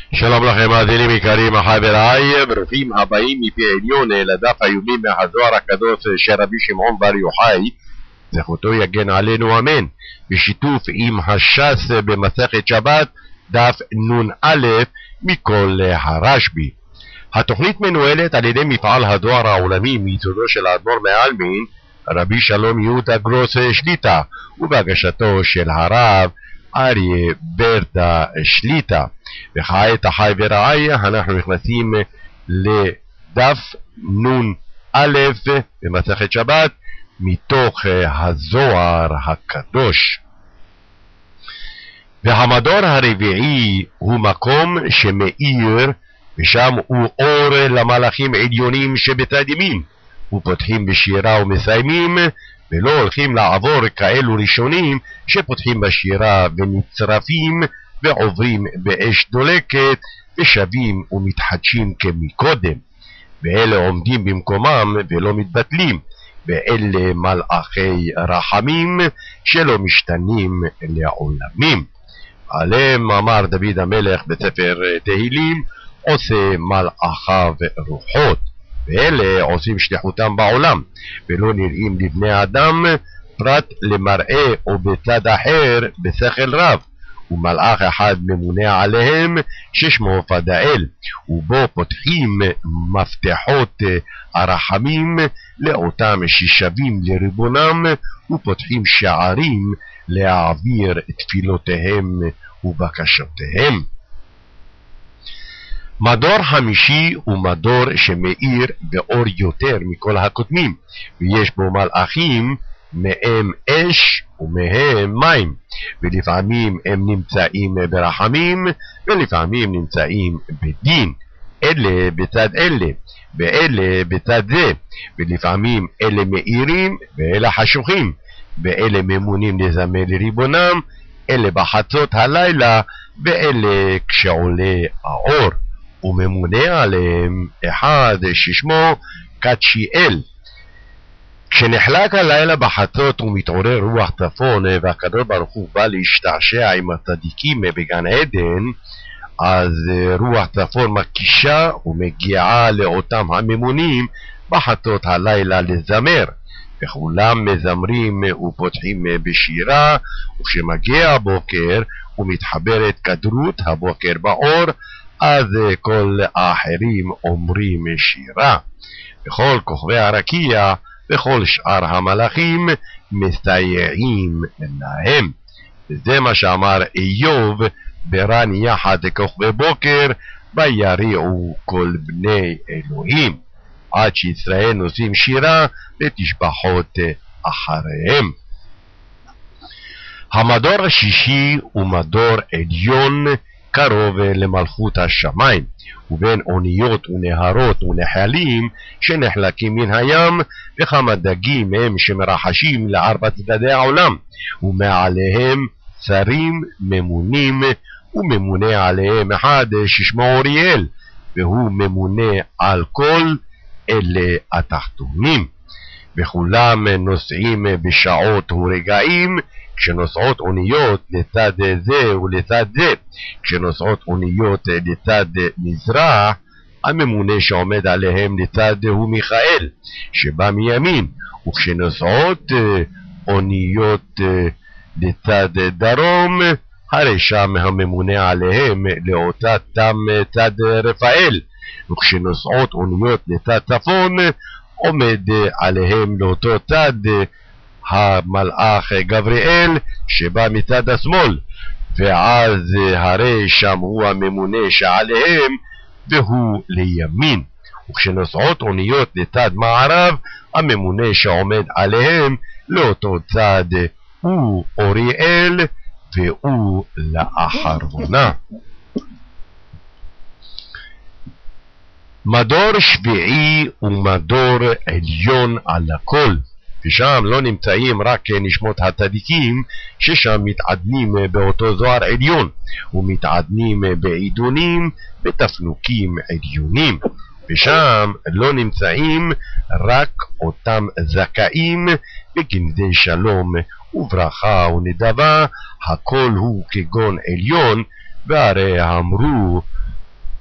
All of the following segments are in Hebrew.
שלום לכם מאזינים יקרים, אחי ורעי, ברוכים הבאים מפי עליון לדף היומי מהזוהר הקדוש של רבי שמעון בר יוחאי, זכותו יגן עלינו אמן, בשיתוף עם הש"ס במסכת שבת, דף נ"א מכל הרשב"י. התוכנית מנוהלת על ידי מפעל הזוהר העולמי מיסודו של האדמו"ר מעלמין, רבי שלום יהודה גרוס שליט"א, ובהגשתו של הרב אריה ברדה שליט"א. וכעת אחי ורעי, אנחנו נכנסים לדף נ"א במסכת שבת מתוך הזוהר הקדוש. והמדור הרביעי הוא מקום שמאיר, ושם הוא אור למלאכים עליונים שבצד ימין, ופותחים בשירה ומסיימים, ולא הולכים לעבור כאלו ראשונים שפותחים בשירה ונצרפים ועוברים באש דולקת ושבים ומתחדשים כמקודם, ואלה עומדים במקומם ולא מתבטלים, ואלה מלאכי רחמים שלא משתנים לעולמים. עליהם אמר דוד המלך בספר תהילים, עושה מלאכיו רוחות, ואלה עושים שליחותם בעולם, ולא נראים לבני אדם פרט למראה או בצד אחר בשכל רב. ומלאך אחד ממונה עליהם ששמו פדאל, ובו פותחים מפתחות הרחמים לאותם ששבים לריבונם, ופותחים שערים להעביר תפילותיהם ובקשותיהם. מדור חמישי הוא מדור שמאיר באור יותר מכל הקודמים, ויש בו מלאכים מהם אש ומהם מים, ולפעמים הם נמצאים ברחמים ולפעמים נמצאים בדין, אלה בצד אלה ואלה בצד זה, ולפעמים אלה מאירים ואלה חשוכים, ואלה ממונים לזמר לריבונם, אלה בחצות הלילה ואלה כשעולה האור. וממונה עליהם אחד ששמו קדשיאל. כשנחלק הלילה בחצות ומתעורר רוח צפון והקדוש ברוך הוא בא להשתעשע עם הצדיקים בגן עדן, אז רוח צפון מקישה ומגיעה לאותם הממונים בחצות הלילה לזמר, וכולם מזמרים ופותחים בשירה, וכשמגיע הבוקר ומתחברת כדרות הבוקר באור, אז כל האחרים אומרים שירה, וכל כוכבי הרקיע וכל שאר המלאכים מסייעים להם. וזה מה שאמר איוב, ברן יחד כוכבי בוקר ויריעו כל בני אלוהים, עד שישראל נושאים שירה ותשבחות אחריהם. המדור השישי הוא מדור עליון קרוב למלכות השמיים, ובין אוניות ונהרות ונחלים שנחלקים מן הים, וכמה דגים הם שמרחשים לארבע צדדי העולם, ומעליהם שרים ממונים, וממונה עליהם אחד ששמו אוריאל, והוא ממונה על כל אלה התחתונים, וכולם נוסעים בשעות ורגעים, כשנוסעות אוניות לצד זה ולצד זה. כשנוסעות אוניות לצד מזרח, הממונה שעומד עליהם לצד הוא מיכאל שבא מימין, וכשנוסעות אוניות לצד דרום, הרי שם הממונה עליהם לאותה תם צד רפאל, וכשנוסעות אוניות לצד צפון, עומד עליהם לאותו צד המלאך גבריאל שבא מצד השמאל, ואז הרי שם הוא הממונה שעליהם והוא לימין. וכשנוסעות אוניות לצד מערב, הממונה שעומד עליהם לאותו צד הוא אוריאל, והוא לאחרונה. מדור שביעי הוא מדור עליון על הכל, ושם לא נמצאים רק נשמות הצדיקים, ששם מתעדנים באותו זוהר עליון, ומתעדנים בעידונים ותפנוקים עליונים, ושם לא נמצאים רק אותם זכאים בגנזי שלום וברכה ונדבה, הכל הוא כגון עליון, והרי אמרו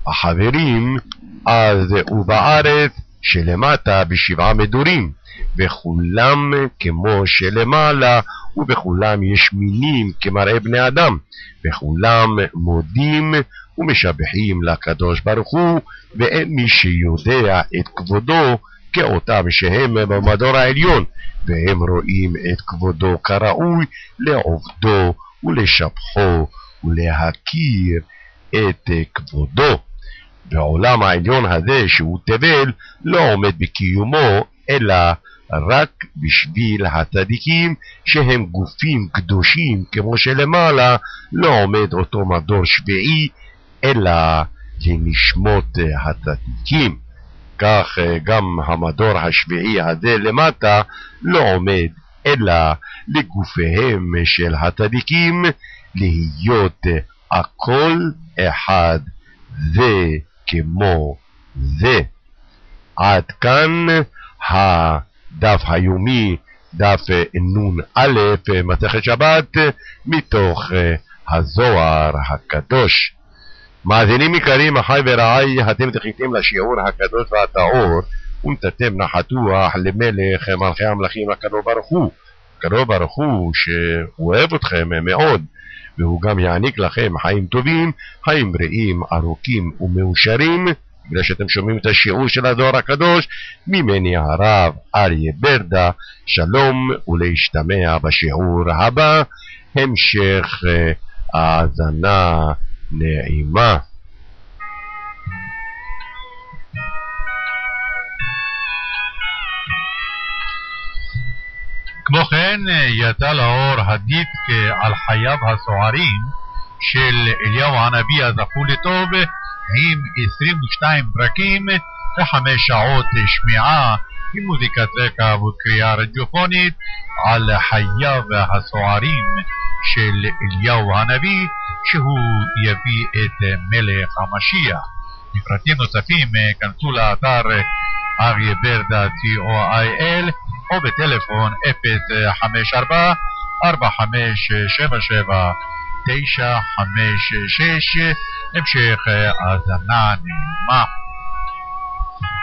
החברים, אז ובארץ שלמטה בשבעה מדורים, וכולם כמו שלמעלה, ובכולם יש מינים כמראה בני אדם, וכולם מודים ומשבחים לקדוש ברוך הוא, ואין מי שיודע את כבודו כאותם שהם במדור העליון, והם רואים את כבודו כראוי לעובדו ולשבחו ולהכיר את כבודו. בעולם העליון הזה שהוא תבל לא עומד בקיומו, אלא רק בשביל הצדיקים שהם גופים קדושים כמו שלמעלה לא עומד אותו מדור שביעי, אלא לנשמות הצדיקים. כך גם המדור השביעי הזה למטה לא עומד אלא לגופיהם של הצדיקים, להיות הכל אחד זה כמו זה. עד כאן הדף היומי, דף נ"א מסכת שבת, מתוך הזוהר הקדוש. מאזינים יקרים, אחי ורעי, אתם זכיתם לשיעור הקדוש והטהור, ונתתם נחתוח למלך מלכי המלכים הקדוש ברוך הוא. הקדוש ברוך הוא שהוא אוהב אתכם מאוד, והוא גם יעניק לכם חיים טובים, חיים בריאים, ארוכים ומאושרים, בגלל שאתם שומעים את השיעור של הזוהר הקדוש. ממני הרב אריה ברדה, שלום ולהשתמע בשיעור הבא. המשך האזנה נעימה. כמו כן יצא לאור הדיסק על חייו הסוערים של אליהו הנביא הזכור לטוב, עם 22 פרקים ו5 שעות שמיעה עם מוזיקת רקע וקריאה רדיופונית על חייו הסוערים של אליהו הנביא, שהוא יביא את מלך המשיח. לפרטים נוספים כנסו לאתר אריה ברדה co.il או בטלפון 054-4577-956. המשך האזנה נעימה.